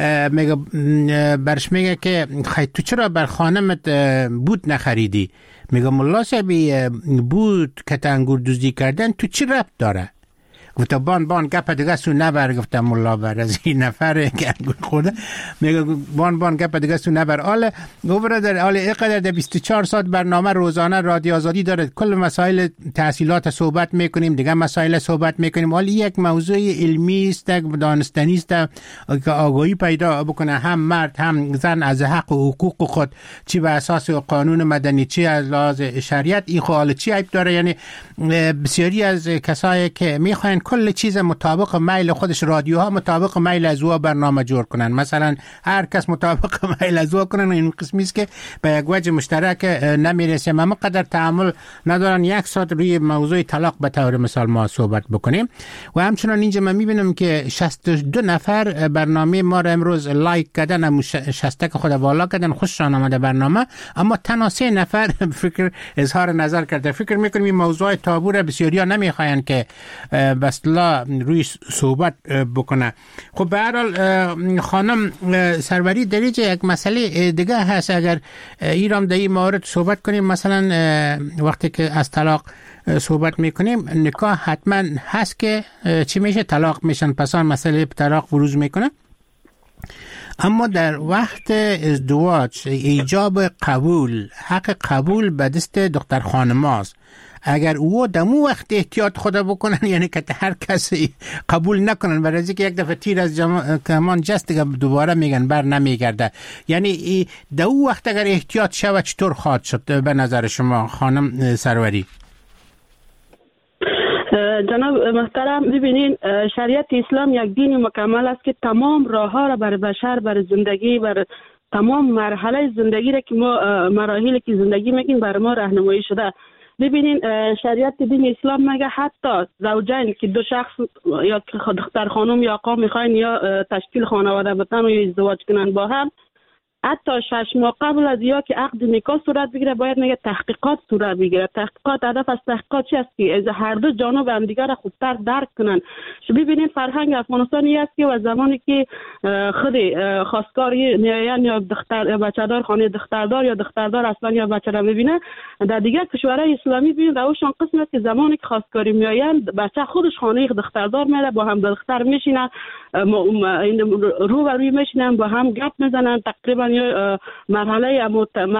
برش میگه که خیلی تو چرا بر خانمت بود نخریدی؟ میگه مولا صاحب بود که انگور دزدی کردن تو چی ربط داره؟ گفته بان گپ دیگه سو نبر. گفتم مولا بر از این نفره که انگور خورده. میگه بان گپ دیگه سو نبر. آله گفته در آله اینقدر در 24 ساعت برنامه روزانه رادیو آزادی داره، کل مسائل تحصیلات صحبت میکنیم، دیگه مسائل صحبت میکنیم. حالا یک موضوع علمی است، دانستنی است که آگاهی پیدا بکنه هم مرد هم زن از حق و حقوق خود، چی به اساس قانون مدنی چی از لحاظ شریعت. این خو چی عیب داره؟ یعنی بسیاری از کسایی که میخواین کل چیز مطابق میل خودش، رادیوها مطابق میل از او برنامه جور کنن، مثلا هر کس مطابق میل از او کنن، این قسمی است که به یک وجه مشترک نمیرسه. ما قدر تعامل ندارن یک ساعت روی موضوع طلاق به طور مثال ما صحبت بکنیم. و همچنان اینجا من میبینم که 62 نفر برنامه ما رو امروز لایک کردن، 60 خود والا کردن، خوششان آمده برنامه، اما تنها 3 نفر اظهار نظر کرده. فکر میکنم این موضوع تابو را بسیاریا نمیخواین که بس اصلا روی صحبت بکنه. خب به هر حال خانم سروری در اینجا یک مسئله دیگه هست. اگر ایران در این مورد صحبت کنیم، مثلا وقتی که از طلاق صحبت میکنیم، نکاح حتما هست که چی میشه؟ طلاق میشن، پسان مسئله طلاق بروز میکنه. اما در وقت ازدواج ایجاب قبول، حق قبول به دست دختر خانم هاست. اگر او دمو وقت احتیاط خدا بکنن، یعنی که هر کسی قبول نکنن، برای اینکه یک دفعه تیر از کمان جست دیگه دوباره میگن بر نمیگرده، یعنی دو وقت اگر احتیاط شود چطور خواهد شد به نظر شما خانم سروری؟ جناب محترم، ببینین شریعت اسلام یک دین مکمل است که تمام راه ها را برای بشر، برای زندگی، برای تمام مرحله زندگی را که ما مراحلی که زندگی میکنیم برای ما راهنمایی شده. ببینین شریعت دین اسلام مگه حتی زوجین که دو شخص یا دختر خانم یا آقا میخواین یا تشکیل خانواده بتن و یا ازدواج کنن با هم، حتی 6 ماه قبل از یا که عقد نکاح صورت بگیره باید میگه تحقیقات صورت بگیره. تحقیقات، هدف از تحقیقات چی است؟ که از هر دو جانب هم دیگر را خوبتر درک کنن. ببینید فرهنگ افغانستانی است که و زمانی که خود خواستگاری میاین یا دختر بچه‌دار خانه دختردار یا دختردار اصلا یا بچه را ببینه، در دیگر کشورهای اسلامی ببینید روشان قسم است که زمانی که خواستگاری میاین بچه خودش خانه دختردار میره، با هم دختر میشینه، رو به روی میشینن، با هم گپ میزنن. تقریبا مرحله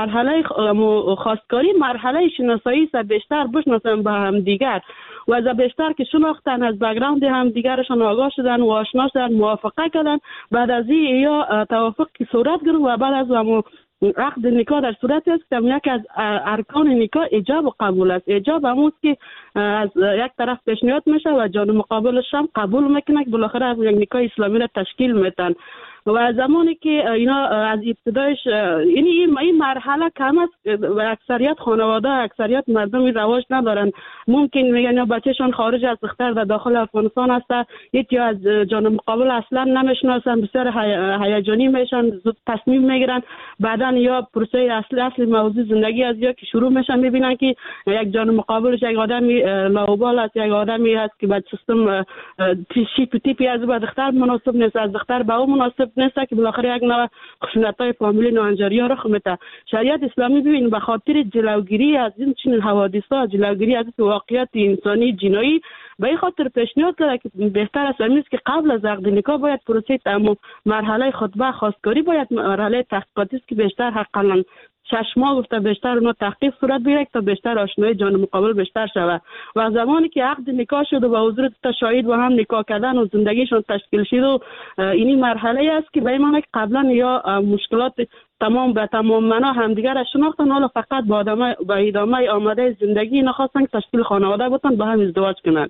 خواستگاری مرحله شناسایی است، بیشتر بشناسن با هم دیگر و از بیشتر که شناختن، از بک‌گراند هم دیگرشان آگاه شدن و آشنا شدن، موافقه کردن. بعد از این یا توافق که صورت گرفت و بعد از عقد نکاح در صورت است که یک از ارکان نکاح ایجاب و قبول است. ایجاب همون که از یک طرف پیشنهاد میشه و جانب مقابلش هم قبول میکنه که بالاخره یک نکاح اسلامی را تشکیل میدن. و زمانی که اینا از ابتدایش یعنی این مرحله کم است و اکثریت خانواده، اکثریت مردم رواج ندارن. ممکن میگن یا بچه‌شان خارج از دختر در داخل افغانستان است، یا از جانب مقابل اصلا نمیشناسن، بسیار هیجانی میشن، زود تصمیم میگیرن. بعدن یا پروسه اصلی موضوع زندگی از یا که شروع میشن میبینن که یک جانب مقابلش یک آدمی لاوبال است، یک آدمی هست که بعد سیستم تیپی از با دختر مناسب نیست، از دختر با او مناسب نیست، که بالاخره یک نوع خشونت‌های فامیلی ناهنجاری ها رخ میده. شریعت اسلامی ببین به خاطر جلوگیری از این چنین حوادث‌ها، جلوگیری از واقعیت انسانی جنایی، به این خاطر پیشنهاد کرده که بهتر است است که قبل از عقد نکاح باید پروسه مرحله خطبه خواستگاری، باید مرحله تحقیقاتی است که بیشتر حقاً 6 ماه گفته بیشتر اونها تحقیق صورت بگیره تا بیشتر آشنایی جانب مقابل بیشتر شود. و زمانی که عقد نکاح شد و با حضور تا شاهد با هم نکاح کردن و زندگیشون تشکیل شد و اینی مرحله است که به این معنی که قبلا یا مشکلات تمام معنا همدیگر را شناختن، حالا فقط با ادامه آماده زندگی نخواستن که تشکیل خانواده بتن، با هم ازدواج کنند.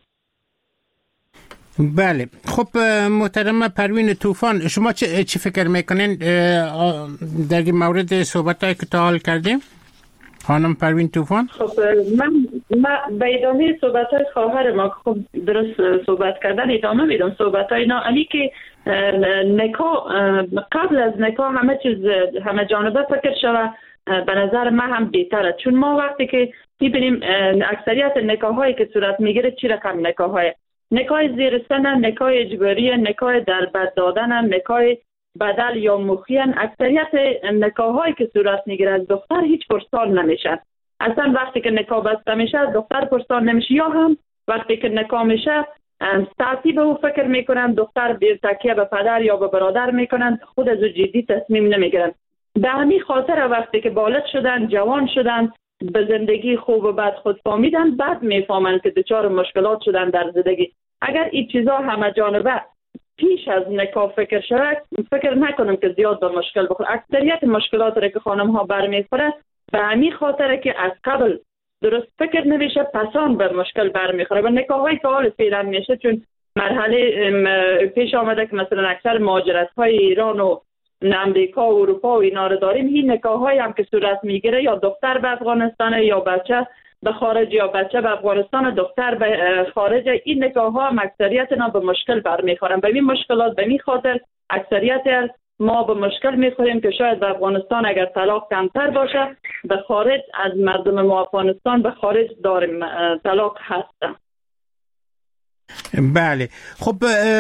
بله. خب محترم پروین طوفان، شما چی فکر میکنین در این مورد صحبتایی که تا حال کردیم؟ خانم پروین طوفان. خب من به ادامه صحبت‌های خواهر ما خب درست صحبت کردن ادامه میدم صحبت‌های اینا. علی که نکاح قبل از نکاح همه چیز همه جانبه فکر شود، به نظر من هم بهتره. چون ما وقتی که می‌بینیم اکثریت نکاح‌هایی که صورت میگیره چی رقم نکاح‌های نکاح زیر سن، نکاح اجباری، نکاح در بد دادن، نکاح بدل یا مخیان. اکثریت نکاح‌هایی که صورت میگیره از دختر هیچ پرسان نمیشه. اصلا وقتی که نکاح بسته میشه از دختر پرسان نمیشه، یا هم وقتی که نکاح میشه ساعتی به او فکر میکنن، دختر به تکیه به پدر یا به برادر میکنن، خود از جدی تصمیم نمیگیرن. به همین خاطر وقتی که بالغ شدن، جوان شدن، به زندگی خوب و بد خود فهمیدن، بعد میفهمن که دچار مشکلات شدن در زندگی. اگر این چیزا همه جانبه پیش از نکاح فکر شود، فکر نکنم که زیاد به مشکل بخوره. اکثریت مشکلات را که خانم ها برمیخوره به همین خاطره که از قبل درست فکر نمیشه، پسان به مشکل برمیخوره. و نکاح های که حال فعلا میشه، چون مرحله پیش آمده که مثلا اکثر مهاجرت های ایران و امریکا و اروپا و اینا رو داریم، این نکاح های هم که صورت میگیره یا دختر به افغانستان یا بچه به خارج یا بچه به افغانستان دختر به خارج، این نکاح ها هم اکثریت اینا به مشکل برمیخورن. به این مشکلات به این خاطر اکثریت ما به مشکل میخوریم که شاید به افغانستان اگر طلاق کمتر باشه، به خارج از مردم ما افغانستان به خارج داریم طلاق هستن. بله. خب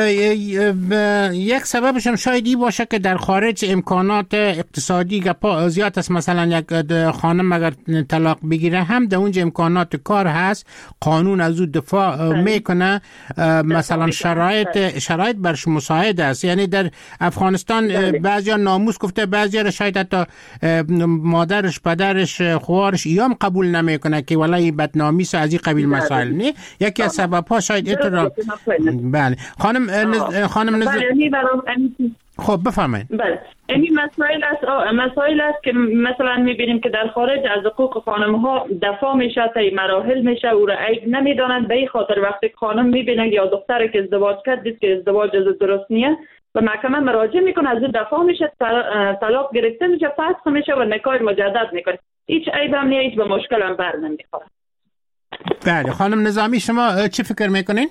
یک سببش هم شاید این باشه که در خارج امکانات اقتصادی زیاد است. مثلا یک خانم اگر طلاق بگیره هم در اونجا امکانات کار هست، قانون از اون دفاع میکنه، مثلا شرایط برش مساعد است. یعنی در افغانستان بعضیا ناموس گفته، بعضیا شاید حتی مادرش، پدرش، خوارش ایام قبول نمیکنه که ولای بدنامی از این قبیل مسائل. نه یکی از سبب‌ها شاید اینطور. بله خانم خب بفرمایید. بله این مسائل است که مثلا میبینیم که در خارج از حقوق خانم ها دفاع میشه، تا مراحل میشه، او را عیب نمیدانند. به این خاطر وقتی خانم میبینن یا دختری که ازدواج کرد دید که ازدواج درست نیست و محکمه مراجعه میکنه، از دفاع میشه، طلاق گرفته میشه، فسخ میشه و نکاح مجدد میکنه. هیچ عیب هم نیست، به مشکل هم بر نمیخوره. بله خانم نظامی شما چی فکر میکنین؟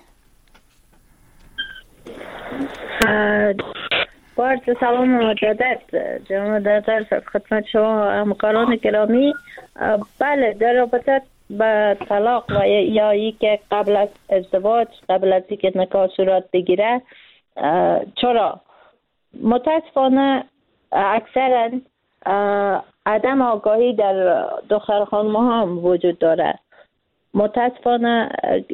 با سلام مجدد جناب دکتر خدمت شما همکاران گرامی. بله در رابطه با طلاق و یا ای که قبل از ازدواج، قبل از اینکه نکاح صورت بگیره، چرا متاسفانه اکثرا عدم آگاهی در دختر خانم ها هم وجود داره. متاسفانه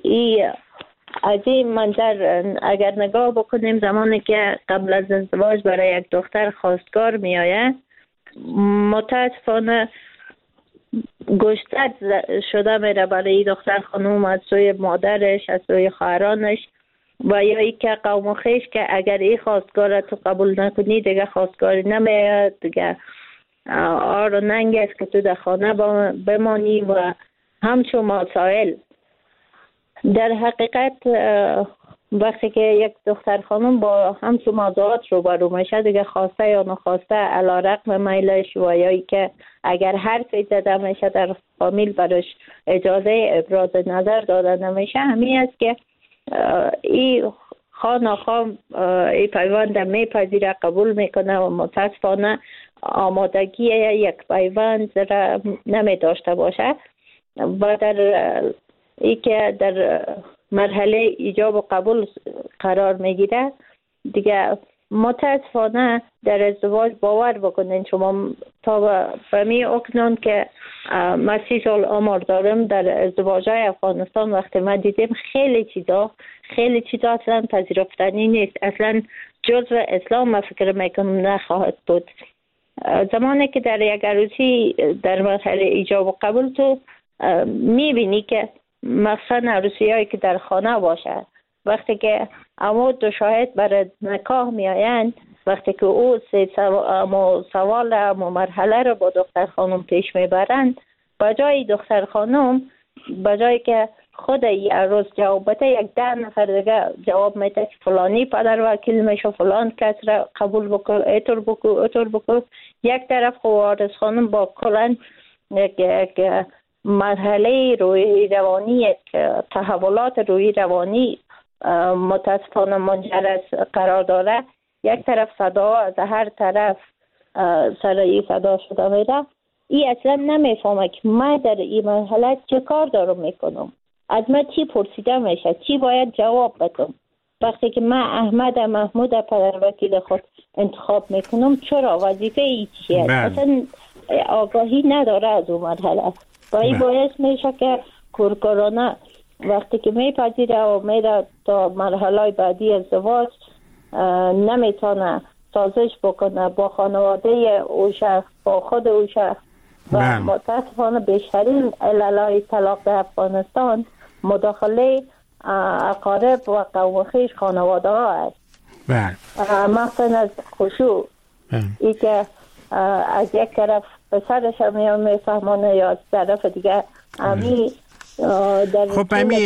از این منظر اگر نگاه بکنیم، زمانی که قبل از ازدواج برای یک دختر خواستگار می آید، متاسفانه گشتت شده میره برای دختر خانم از سوی مادرش، از سوی خواهرانش و یا ای که قوم خویش که اگر این خواستگار تو قبول نکنی دیگه خواستگاری نمیاد، دیگه آر و ننگ است که تو در خانه بمانی و همچون مسائل. در حقیقت وقتی که یک دختر خانم با همچون موضوعات روبرو میشه، دیگه خواسته یا نخواسته علیرغم میلش و یا ای که اگر حرفی زده میشه در فامیل براش اجازه ابراز نظر داده نمیشه، همین است که این خانه این پیوند میپذیره، قبول میکنه و متاسفانه آمادگی یک پیوند را نمی داشته باشه و در ای که در مرحله ایجاب و قبول قرار میگیره، دیگه متاسفانه در ازدواج باور بکنین شما تا فهمی اکنون که من 30 سال عمر دارم، در ازدواج های افغانستان وقتی ما دیدیم خیلی چیزا اصلا پذیرفتنی نیست، اصلا جزو اسلام ما فکر میکنم نخواهد بود. زمانی که در یک عروسی در مرحله ایجاب و قبول تو میبینی که مثلا عروسی هایی که در خانه باشه، وقتی که اما دو شاهد برای نکاح می آیند، وقتی که او سوال و مرحله رو با دختر خانم پیش می برند، بجای دختر خانم بجای که خود ای عروس جواب بده، یک 10 نفر دیگه جواب میده که فلانی پدر وکیل میشه، فلان کس را قبول بکن، ایتور بکن. یک طرف وارث خانم با کلن یک مرحله روی روانی، تحولات روی روانی متاسفانه منجر از قرار داره. یک طرف صدا از هر طرف سرایی صدا شده میره. این اصلا نمیفهمه که من در این مرحله چه کار دارم میکنم، از من چی پرسیده میشه، چی باید جواب بدم. وقتی که من احمد محمود پدر وکیل خود انتخاب میکنم، چرا وظیفه ای چیه؟ اصلا آگاهی نداره از اون مرحله و این باعث میشه که کورکورانه وقتی که میپذیره و میره تا مرحله بعدی ازدواج نمیتونه سازش بکنه با خانواده او شخص، با خود او شخص و متاسفانه بیشترین عللای طلاق در افغانستان مداخله اقارب و قوم خویش خانواده ها است. مثلا از خشوع ای که از یک طرف پسرش هم میفهمانه یا از طرف دیگه امی خب امی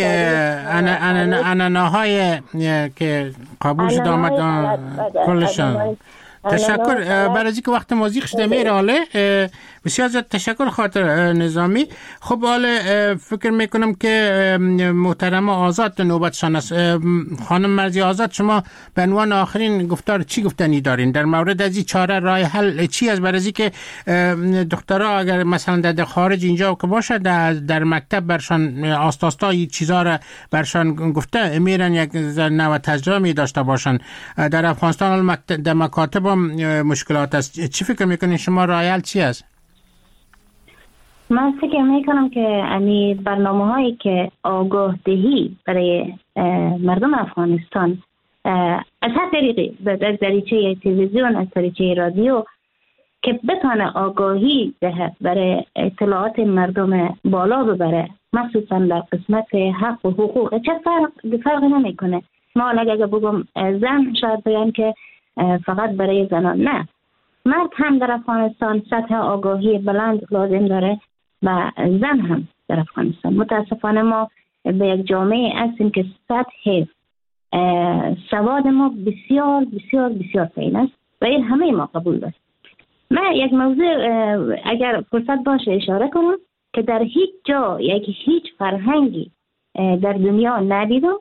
اناناهای که قبول شده آمد کلشان تشکر برای اینکه وقت موزیک شده میره. حاله بسیار زیاد تشکر خاطر نظامی. خب حالا فکر میکنم که محترم آزاد نوبتشان است. خانم مرزی آزاد، شما به عنوان آخرین گفتار چی گفتنی دارین در مورد از این چاره راه حل چی است؟ برای اینکه دخترها اگر مثلا در خارج اینجا که باشه در مکتب برشان آستاستا این چیزا را برشان گفته میرن یک نوع تجربه می داشته باشن. در افغانستان در مکاتب هم مشکلات است. چی فکر میکنین شما راه حل چی است؟ من فکر میکنم که امی برنامه هایی که آگاه دهی برای مردم افغانستان از هر طریقی، از دریچه تلویزیون، از دریچه رادیو، که بتونه آگاهی ده برای اطلاعات مردم بالا ببره، مخصوصا در قسمت حق و حقوق. چه فرق نمیکنه. ما اگر بگم زن، شاید بگم که فقط برای زنان، نه، مرد هم در افغانستان سطح آگاهی بلند لازم داره و زن هم در افغانستان. متاسفانه ما به یک جامعه هستیم که سطح سواد ما بسیار بسیار بسیار پایین است و این همه ما قبول داریم. من یک موضوع اگر فرصت باشه اشاره کنم که در هیچ جا هیچ فرهنگی در دنیا ندیدم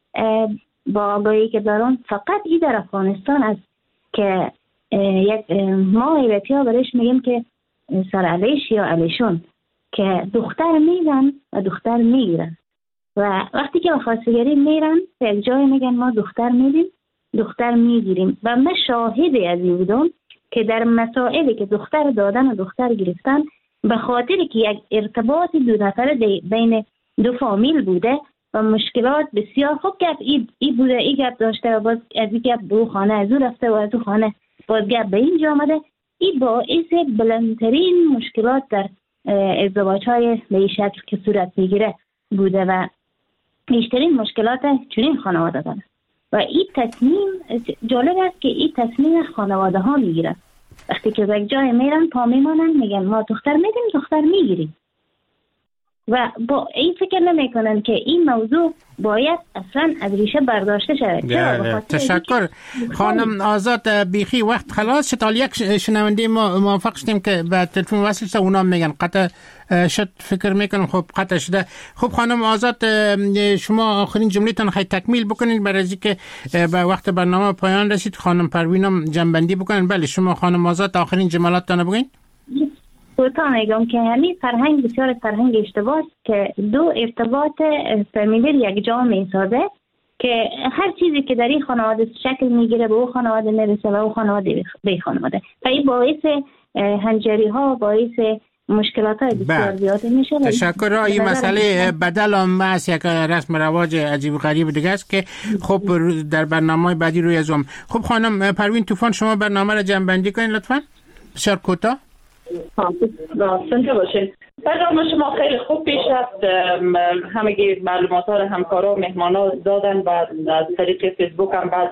با آگاهی که دارم، فقط این در افغانستان است که یک ما ایرتی ها برش میگیم که سر علیش یا علیشون، که دختر میدن و دختر میگیرن و وقتی که به خواستگاری میرن به یک جای میگن ما دختر میدیم، دختر میگیریم. و من شاهد از این بودم که در مسائلی که دختر دادن و دختر گرفتن به خاطر که یک ارتباط دو نفره بین دو فامیل بوده و مشکلات بسیار خوب گپ ای بوده، ای گپ داشته و باز از این گپ به خانه از او رفته و از او خانه باز گپ به اینجا آمده، این باعث بلندترین مشکلات در ازدواج های به این شکل که صورت میگیره بوده و بیشترین مشکلات چنین خانواده داره. و این تصمیم جالب است که این تصمیم خانواده ها میگیره. وقتی که به یک جای میرن پا میمانن میگن ما دختر میدیم، دختر میگیریم و با این فکر نمیکنن که این موضوع باید اصلا از ریشه برداشته شود. تشکر خانم آزاد. بیخی وقت خلاص شد. یک شنونده ما موافق شدیم که به تلفن وصل شد، اونا میگن قطع شد، فکر میکنم خب قطع شده. خب خانم آزاد، شما آخرین جمله‌تان خیلی تکمیل بکنید برای اینکه به وقت برنامه پایان رسید. خانم پروینم جنبندی بکنن. بله شما خانم آزاد آخرین جملاتتان بگین. کوتاه میگم که همین فرهنگ بسیار فرهنگ اشتباه که دو ارتباط فامیلی یک جا میسازه که هر چیزی که در این خانواده شکل میگیره به او خانواده میرسه و او خانواده به خانواده و این باعث هنجاری ها، باعث مشکلات های بسیار زیاد میشه. تشکر. این مسئله بدل هم است، یک رسم رواج عجیب غریب دیگه است که خب در برنامه بعدی روی ازم. خب خانم پروین طوفان، شما برنامه را جمع کنین لطفا بسیار کوتاه. راستنده باشین. برنامه شما خیلی خوب پیش رفت. همگی معلومات ها همکارا و مهمان ها دادن و از طریق فیسبوک هم بعض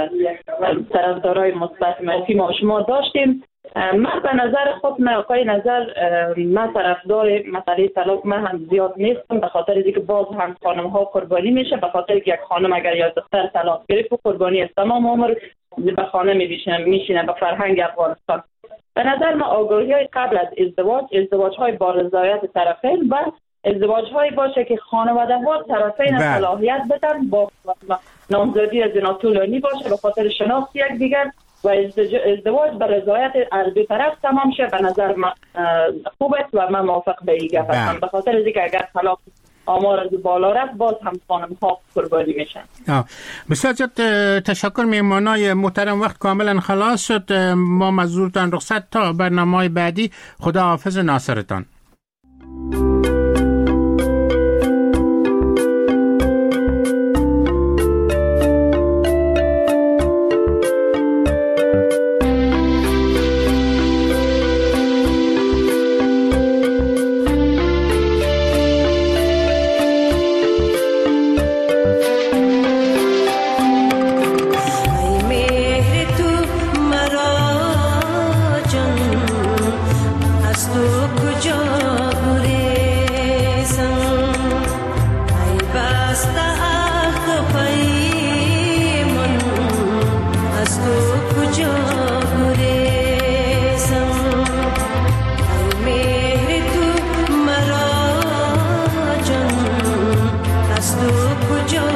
طرفدارای مثبت منفی ما شما داشتیم. من به نظر خود آقای نظر من طرفدار مسئله طلاق من هم زیاد نیستم، به خاطر اینکه باز هم خانم ها قربانی میشه، به خاطر اینکه یک خانم اگر یا دختر طلاق گرفت قربانی است، تمام عمر به خانه میشینه به فرهنگ افغانستان. به نظر ما آگاهی های قبل از ازدواج های با رضایت طرفین و ازدواج های باشه که خانواده ها طرفین صلاحیت بدن، با نامزدی از اینا طولانی باشه به خاطر شناخت یک دیگر و ازدواج به رضایت از دو طرف تمام شه. به نظر من خوب است و من موافق به این گپ هستم، به خاطر اینکه اگر طلاق آمار از بالا رفت باز هم خانم ها قربانی میشن. بسیار تشکر میهمانای محترم. وقت کاملا خلاص شد. ما مزورتان رخصت تا برنامه بعدی. خدا حافظ ناصرتان. As tu pujo کجا